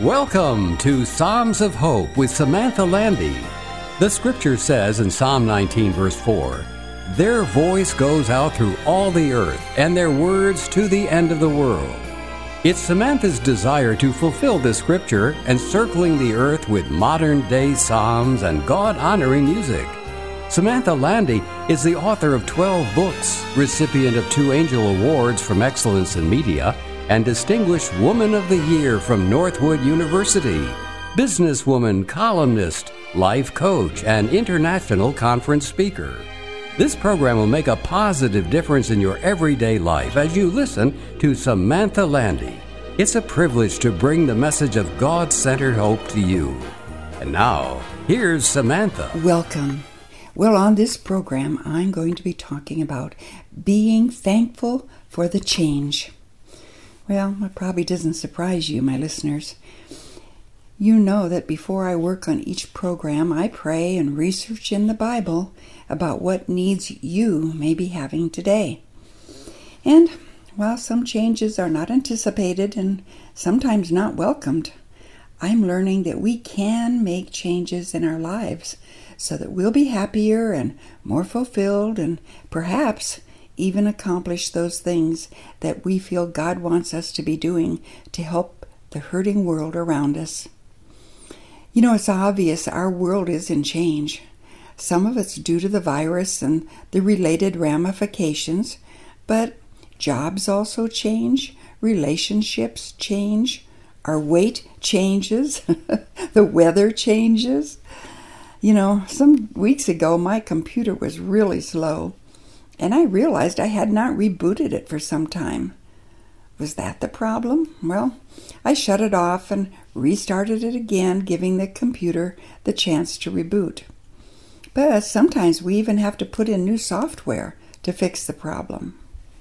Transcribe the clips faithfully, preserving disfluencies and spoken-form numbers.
Welcome to Psalms of Hope with Samantha Landy. The scripture says in Psalm nineteen, verse four, "Their voice goes out through all the earth, and their words to the end of the world." It's Samantha's desire to fulfill this scripture, encircling the earth with modern-day psalms and God-honoring music. Samantha Landy is the author of twelve books, recipient of two Angel Awards from Excellence in Media, and Distinguished Woman of the Year from Northwood University, businesswoman, columnist, life coach, and international conference speaker. This program will make a positive difference in your everyday life as you listen to Samantha Landy. It's a privilege to bring the message of God-centered hope to you. And now, here's Samantha. Welcome. Well, on this program, I'm going to be talking about being thankful for the change. Well, it probably doesn't surprise you, my listeners. You know that before I work on each program, I pray and research in the Bible about what needs you may be having today. And while some changes are not anticipated and sometimes not welcomed, I'm learning that we can make changes in our lives so that we'll be happier and more fulfilled and perhaps even accomplish those things that we feel God wants us to be doing to help the hurting world around us. You know, it's obvious our world is in change. Some of it's due to the virus and the related ramifications, but jobs also change, relationships change, our weight changes, the weather changes. You know, some weeks ago my computer was really slow, and I realized I had not rebooted it for some time. Was that the problem? Well, I shut it off and restarted it again, giving the computer the chance to reboot. But sometimes we even have to put in new software to fix the problem.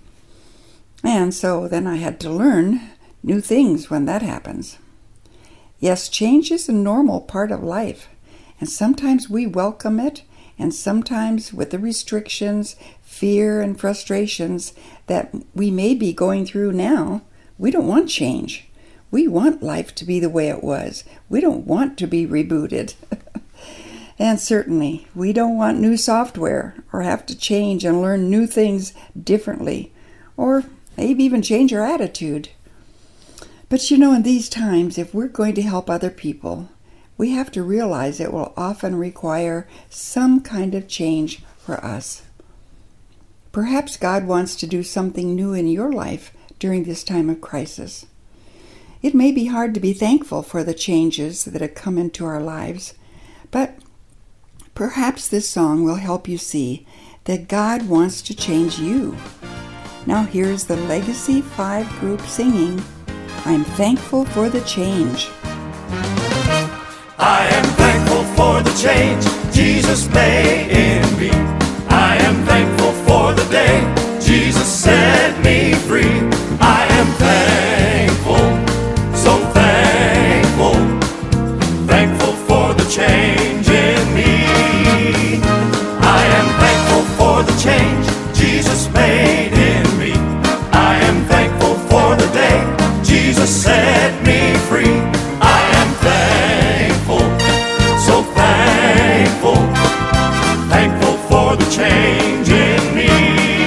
And so then I had to learn new things when that happens. Yes, change is a normal part of life, and sometimes we welcome it, and sometimes with the restrictions, fear, and frustrations that we may be going through now, we don't want change. We want life to be the way it was. We don't want to be rebooted. And certainly, we don't want new software or have to change and learn new things differently, or maybe even change our attitude. But you know, in these times, if we're going to help other people, we have to realize it will often require some kind of change for us. Perhaps God wants to do something new in your life during this time of crisis. It may be hard to be thankful for the changes that have come into our lives, but perhaps this song will help you see that God wants to change you. Now here's the Legacy five group singing, "I'm Thankful for the Change." I am thankful for the change Jesus made in me. I am thankful for the day Jesus set me free. I am thankful, so thankful, thankful for the change in me. I am thankful for the change Jesus made in me. I am thankful for the day Jesus set me free. I am thankful, so thankful, thankful for the change in me.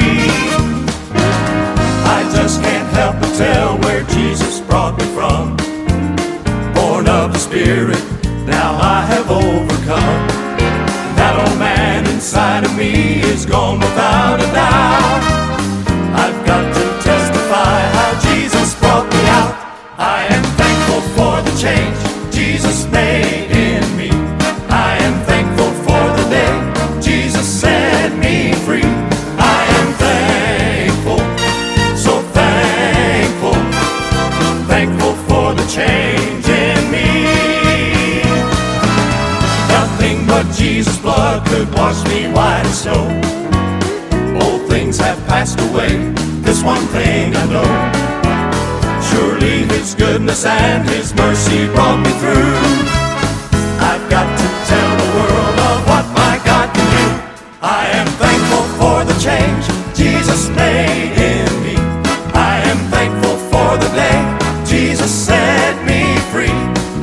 I just can't help but tell where Jesus brought me from. Born of the Spirit, now I have overcome. That old man inside of me is gone without a doubt. I've got to testify how Jesus brought me out. I am thankful for the change Jesus made in me. I am thankful for the day Jesus set me free. I am thankful, so thankful, thankful for the change in me. Nothing but Jesus' blood could wash me white as snow. Old things have passed away, this one thing I know. Surely His goodness and His mercy brought me through. I've got to tell the world of what my God can do. I am thankful for the change Jesus made in me. I am thankful for the day Jesus set me free.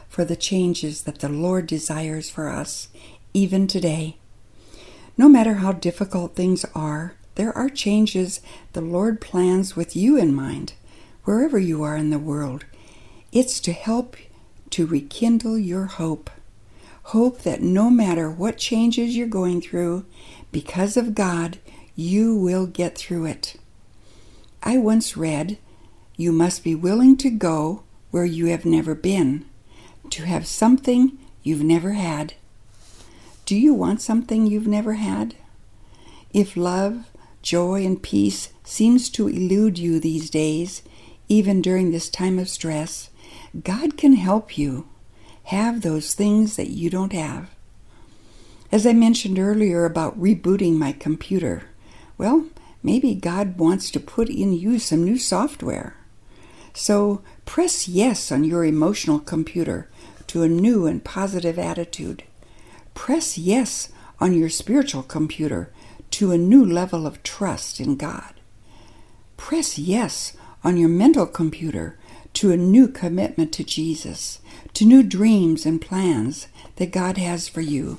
for the changes that the Lord desires for us, even today. No matter how difficult things are, there are changes the Lord plans with you in mind, wherever you are in the world. It's to help to rekindle your hope. Hope that no matter what changes you're going through, because of God, you will get through it. I once read, "You must be willing to go where you have never been, to have something you've never had." Do you want something you've never had? If love, joy, and peace seems to elude you these days, even during this time of stress, God can help you have those things that you don't have. As I mentioned earlier about rebooting my computer, well, maybe God wants to put in you some new software. So press yes on your emotional computer to a new and positive attitude. Press yes on your spiritual computer to a new level of trust in God. Press yes on your mental computer to a new commitment to Jesus, to new dreams and plans that God has for you.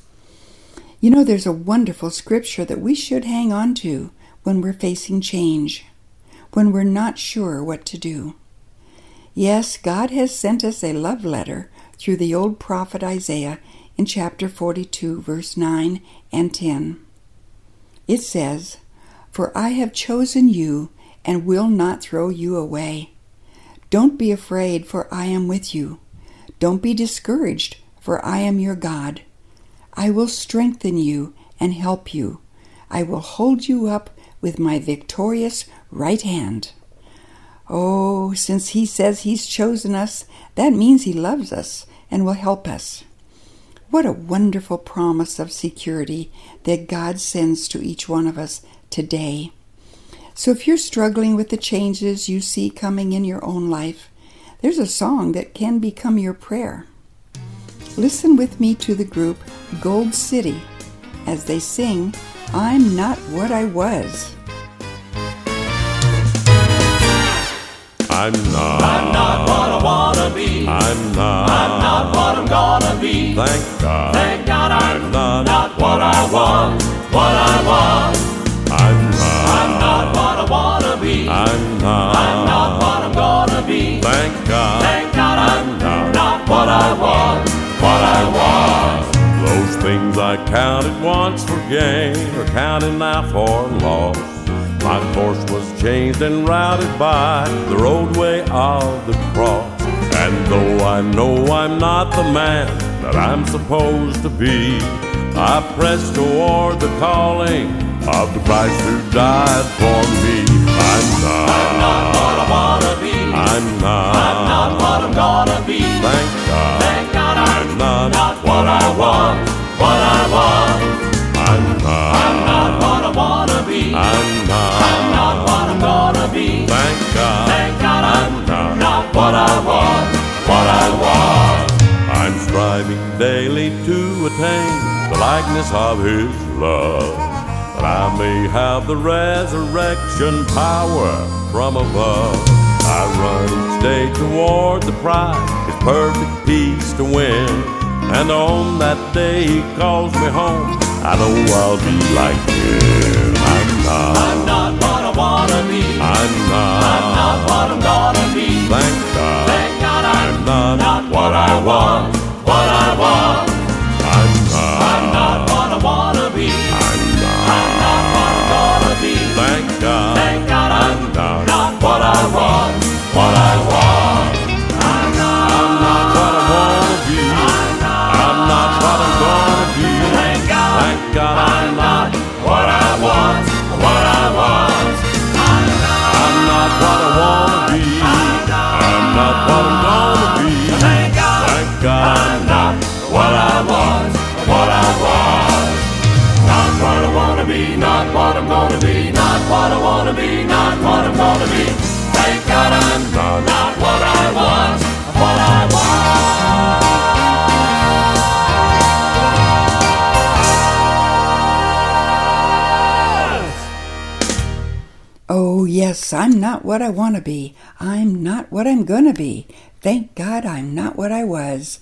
You know, there's a wonderful scripture that we should hang on to when we're facing change, when we're not sure what to do. Yes, God has sent us a love letter through the old prophet Isaiah in chapter forty-two, verse nine and ten. It says, "For I have chosen you and will not throw you away. Don't be afraid, for I am with you. Don't be discouraged, for I am your God. I will strengthen you and help you. I will hold you up with my victorious right hand." Oh, since he says he's chosen us, that means he loves us and will help us. What a wonderful promise of security that God sends to each one of us today. So if you're struggling with the changes you see coming in your own life, there's a song that can become your prayer. Listen with me to the group Gold City as they sing, "I'm Not What I Was." I'm not. I'm not what I wanna be. I'm not. I'm not what I'm gonna be. Thank God. Thank God I'm, I'm not, not what I want. What I want. I'm not. I'm not what I wanna be. I'm not. I'm not what I'm gonna be. Thank God. Thank God I'm not, not what I want. What I want. Those things I counted once for gain are counted now for loss. My course was changed and routed by the roadway of the cross. And though I know I'm not the man that I'm supposed to be, I press toward the calling of the Christ who died for me. I'm not, I'm not what I wanna be. I'm not, I'm not what I'm gonna be. Thank God, thank God I'm, I'm not, not what I want, what I want. I'm not, I'm not what I wanna be. I'm not, I'm not what I'm gonna be. Thank God, thank God I'm not, not what I want, what I want. I'm striving daily to attain the likeness of His love, that I may have the resurrection power from above. I run each day toward the prize, His perfect peace to win. And on that day He calls me home, I know I'll be like Him. I'm not, I'm not what I wanna be. I'm not, I'm not what I'm gonna be. Thank God, thank God I'm, I'm not, not what I want, what I want. I'm not, I'm not what I wanna be. I'm not, I'm not what I'm gonna be. Thank God, thank God I'm not, not what I want, what I want. I'm not, I'm not what I wanna be. I'm not, I'm not what I'm gonna be. Thank God, thank God I'm not what I want, what I want. I'm not, I'm not what I wanna be. I'm not what I'm gonna be. Thank God, thank God I'm not what I want, what I want. Not what I wanna be, not what I'm gonna be, not what I wanna be, not what I'm gonna be. Thank God I'm not, not what I want, what I want. Oh, yes. Yes, I'm not what I want to be. I'm not what I'm going to be. Thank God I'm not what I was.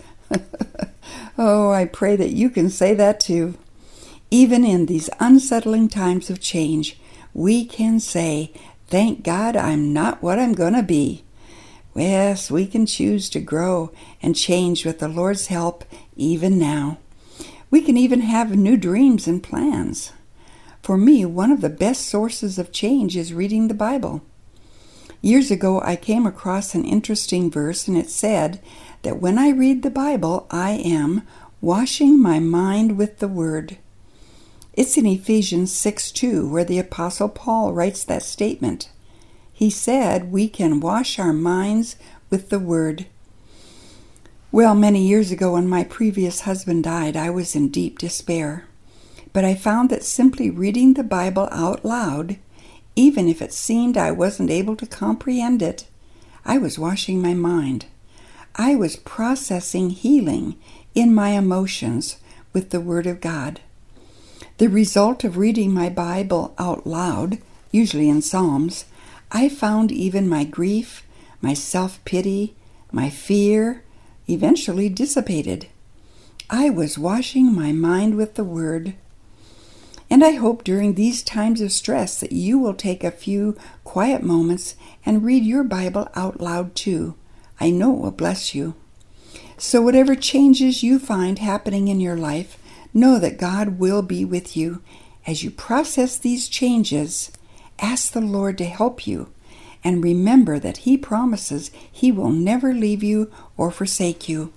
Oh, I pray that you can say that too. Even in these unsettling times of change, we can say, thank God I'm not what I'm going to be. Yes, we can choose to grow and change with the Lord's help even now. We can even have new dreams and plans. For me, one of the best sources of change is reading the Bible. Years ago, I came across an interesting verse, and it said that when I read the Bible, I am washing my mind with the Word. It's in Ephesians six two where the Apostle Paul writes that statement. He said we can wash our minds with the Word. Well, many years ago when my previous husband died, I was in deep despair. But I found that simply reading the Bible out loud, even if it seemed I wasn't able to comprehend it, I was washing my mind. I was processing healing in my emotions with the Word of God. The result of reading my Bible out loud, usually in Psalms, I found even my grief, my self-pity, my fear, eventually dissipated. I was washing my mind with the Word. And I hope during these times of stress that you will take a few quiet moments and read your Bible out loud too. I know it will bless you. So whatever changes you find happening in your life, know that God will be with you. As you process these changes, ask the Lord to help you, and remember that He promises He will never leave you or forsake you.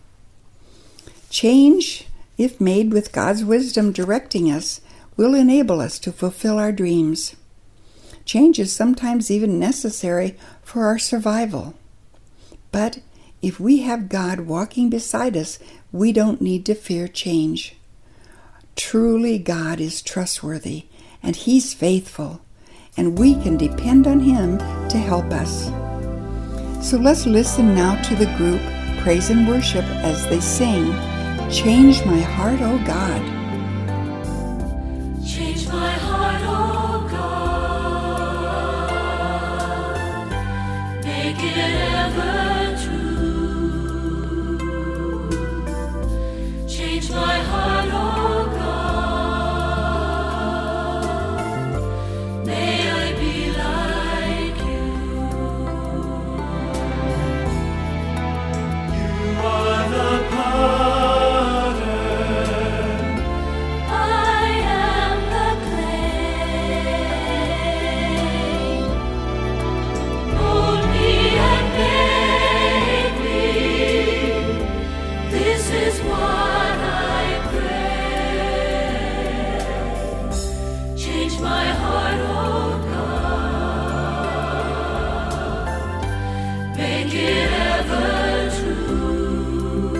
Change, if made with God's wisdom directing us, will enable us to fulfill our dreams. Change is sometimes even necessary for our survival. But if we have God walking beside us, we don't need to fear change. Truly, God is trustworthy, and He's faithful, and we can depend on Him to help us. So let's listen now to the group Praise and Worship as they sing, Change My Heart, O God. Change my heart, oh God, make it ever true. Change my heart, oh God, may I be like you. You are the potter. I am the clay. Mold me and make me. This is what I pray. Change my heart, oh God. Make it ever true.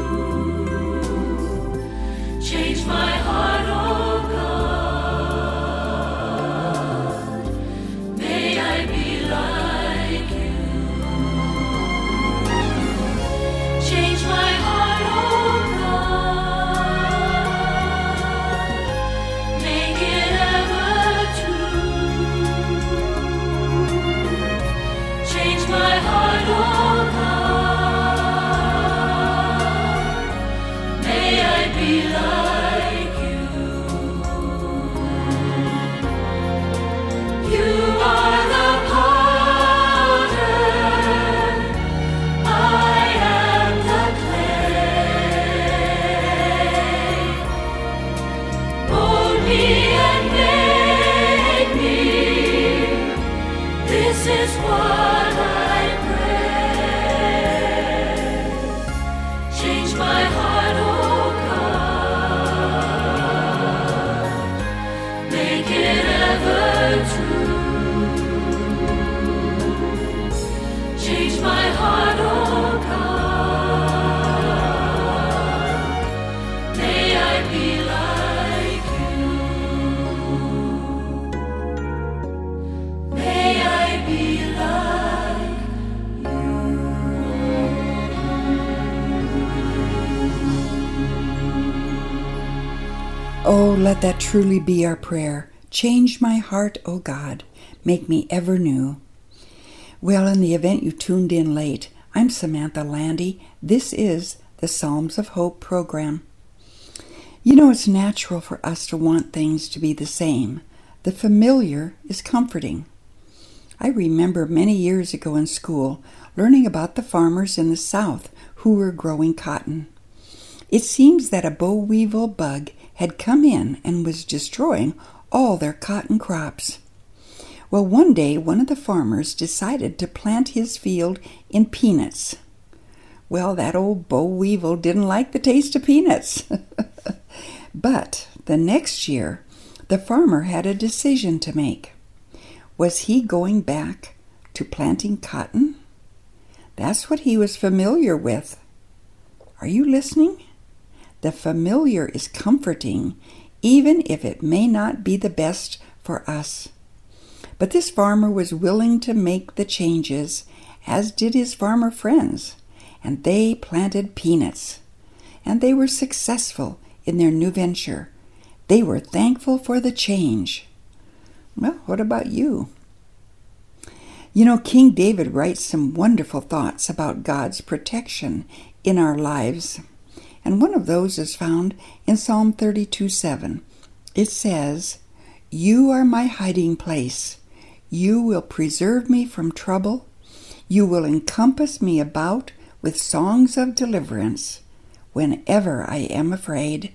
Change my heart, oh God. May I be like you. Change my heart, oh God. Make it ever true. Change my heart, oh God. May I be like you. You are the potter, I am the clay. Mold me and make me. This is what I pray. Change my heart, oh God. Make it ever true. Change my heart, oh God. May I be like you. May I be like Oh, let that truly be our prayer. Change my heart, O God. Make me ever new. Well, in the event you tuned in late, I'm Samantha Landy. This is the Psalms of Hope program. You know, it's natural for us to want things to be the same. The familiar is comforting. I remember many years ago in school learning about the farmers in the South who were growing cotton. It seems that a boll weevil bug had come in and was destroying all their cotton crops. Well, one day one of the farmers decided to plant his field in peanuts. Well, that old boll weevil didn't like the taste of peanuts. But the next year, the farmer had a decision to make. Was he going back to planting cotton? That's what he was familiar with. Are you listening? The familiar is comforting, even if it may not be the best for us. But this farmer was willing to make the changes, as did his farmer friends, and they planted peanuts. And they were successful in their new venture. They were thankful for the change. Well, what about you? You know, King David writes some wonderful thoughts about God's protection in our lives. And one of those is found in Psalm thirty-two seven. It says, "You are my hiding place. You will preserve me from trouble. You will encompass me about with songs of deliverance whenever I am afraid."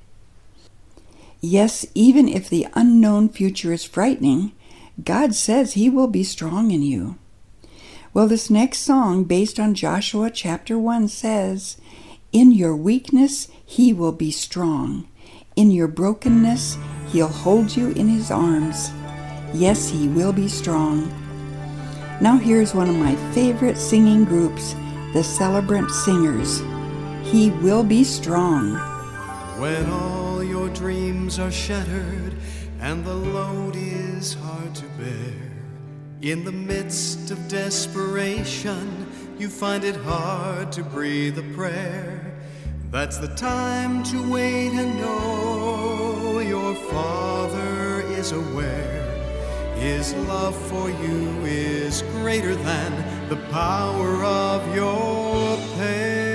Yes, even if the unknown future is frightening, God says He will be strong in you. Well, this next song, based on Joshua chapter one, says, "In your weakness He will be strong. In your brokenness He'll hold you in His arms. Yes, He will be strong." Now here's one of my favorite singing groups, the Celebrant Singers. He will be strong. When all your dreams are shattered and the load is hard to bear, in the midst of desperation, you find it hard to breathe a prayer. That's the time to wait and know your Father is aware. His love for you is greater than the power of your pain.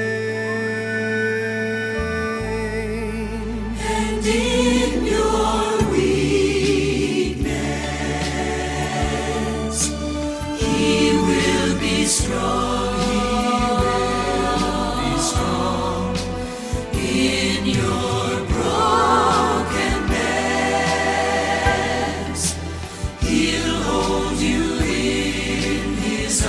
And in your weakness, He will be strong. He will be strong. In your brokenness, He'll hold you in His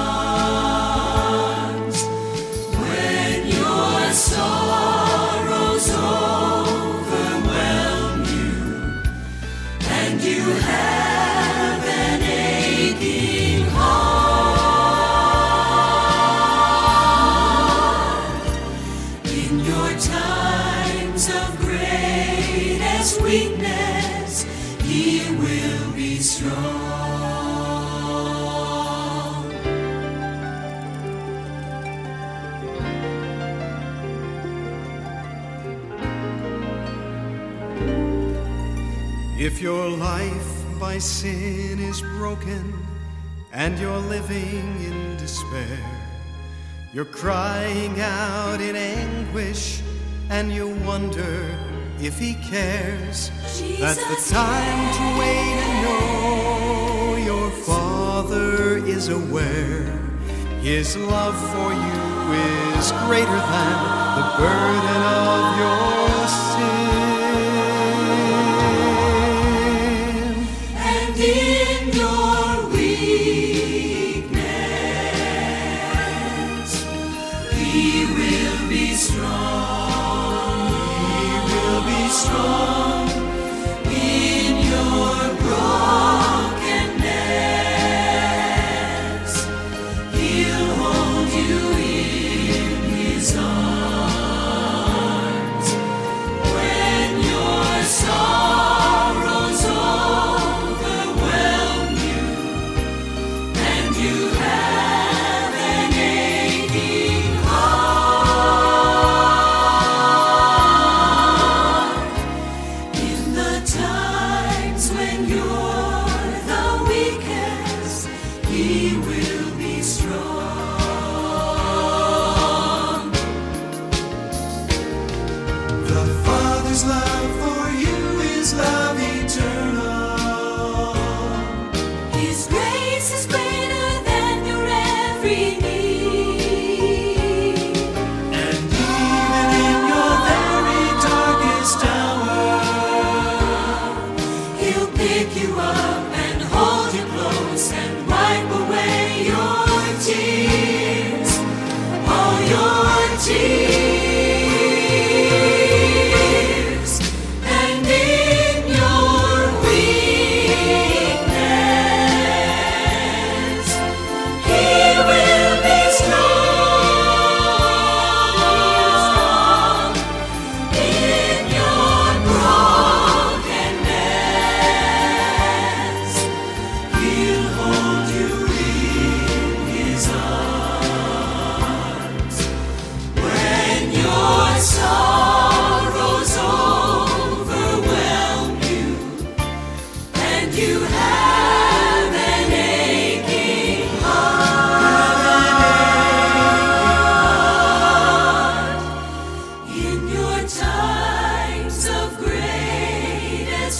arms. When your sorrows overwhelm you and you have an aching heart, in your times of greatest weakness, He will be strong. If your life by sin is broken and you're living in despair, you're crying out in anguish and you wonder if He cares. That's the time to wait and know your Father is aware. His love for you is greater than the burden of your sin. And in your weakness, He will be strong. He will be strong. In your brokenness, He'll hold you in His arms. When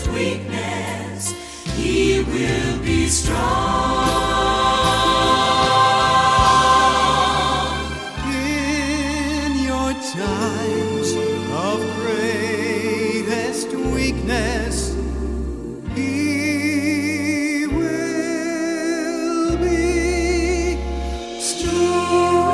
greatest weakness, He will be strong. In your times of greatest weakness, He will be strong.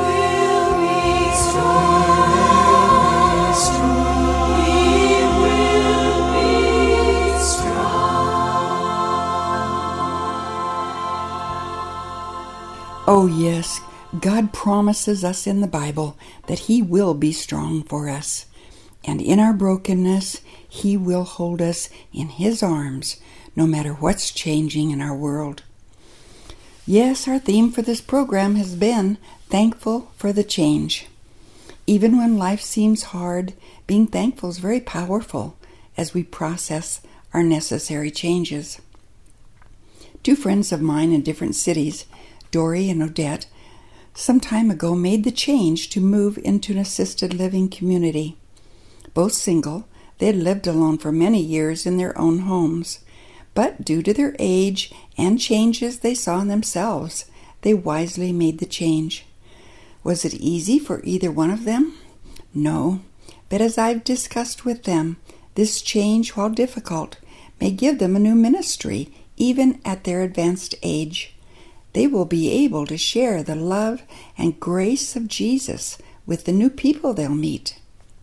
Oh, yes, God promises us in the Bible that He will be strong for us. And in our brokenness, He will hold us in His arms, no matter what's changing in our world. Yes, our theme for this program has been Thankful for the Change. Even when life seems hard, being thankful is very powerful as we process our necessary changes. Two friends of mine in different cities, Dory and Odette, some time ago made the change to move into an assisted living community. Both single, they had lived alone for many years in their own homes, but due to their age and changes they saw in themselves, they wisely made the change. Was it easy for either one of them? No, but as I've discussed with them, this change, while difficult, may give them a new ministry, even at their advanced age. They will be able to share the love and grace of Jesus with the new people they'll meet.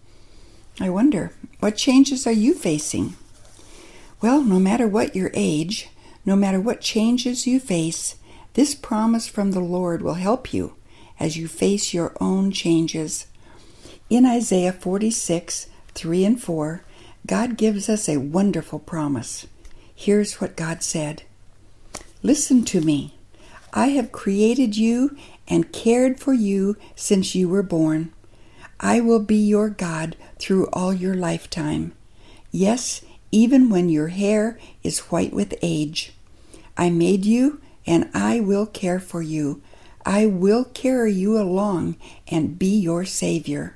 I wonder, what changes are you facing? Well, no matter what your age, no matter what changes you face, this promise from the Lord will help you as you face your own changes. In Isaiah forty-six, three and four, God gives us a wonderful promise. Here's what God said. Listen to me. I have created you and cared for you since you were born. I will be your God through all your lifetime. Yes, even when your hair is white with age. I made you and I will care for you. I will carry you along and be your Savior.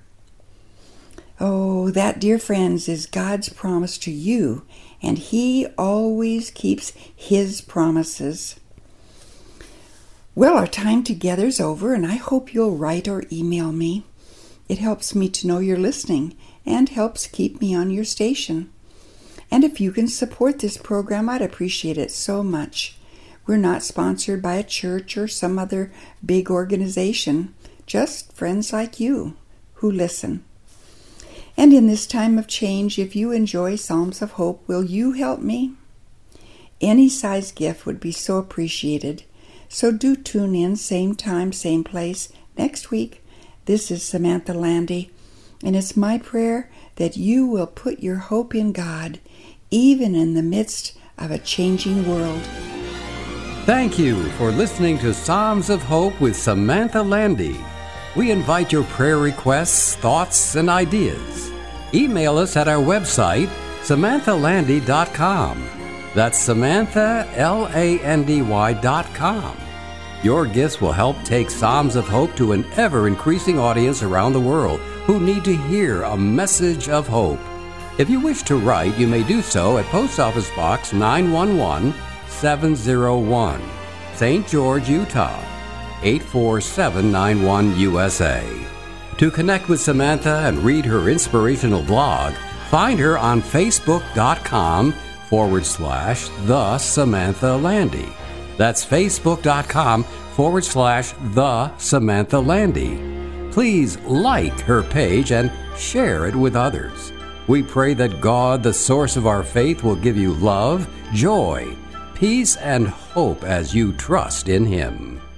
Oh, that, dear friends, is God's promise to you, and He always keeps His promises. Well, our time together's over, and I hope you'll write or email me. It helps me to know you're listening and helps keep me on your station. And if you can support this program, I'd appreciate it so much. We're not sponsored by a church or some other big organization, just friends like you who listen. And in this time of change, if you enjoy Psalms of Hope, will you help me? Any size gift would be so appreciated. So do tune in, same time, same place, next week. This is Samantha Landy, and it's my prayer that you will put your hope in God, even in the midst of a changing world. Thank you for listening to Psalms of Hope with Samantha Landy. We invite your prayer requests, thoughts, and ideas. Email us at our website, samantha landy dot com. That's Samantha, L A N D Y dot com. Your gifts will help take Psalms of Hope to an ever-increasing audience around the world who need to hear a message of hope. If you wish to write, you may do so at Post Office Box nine one one, seven oh one, Saint George, Utah, eight four seven nine one, U S A. To connect with Samantha and read her inspirational blog, find her on facebook.com forward slash the Samantha Landy. That's facebook.com forward slash the Samantha Landy. Please like her page and share it with others. We pray that God, the source of our faith, will give you love, joy, peace, and hope as you trust in Him.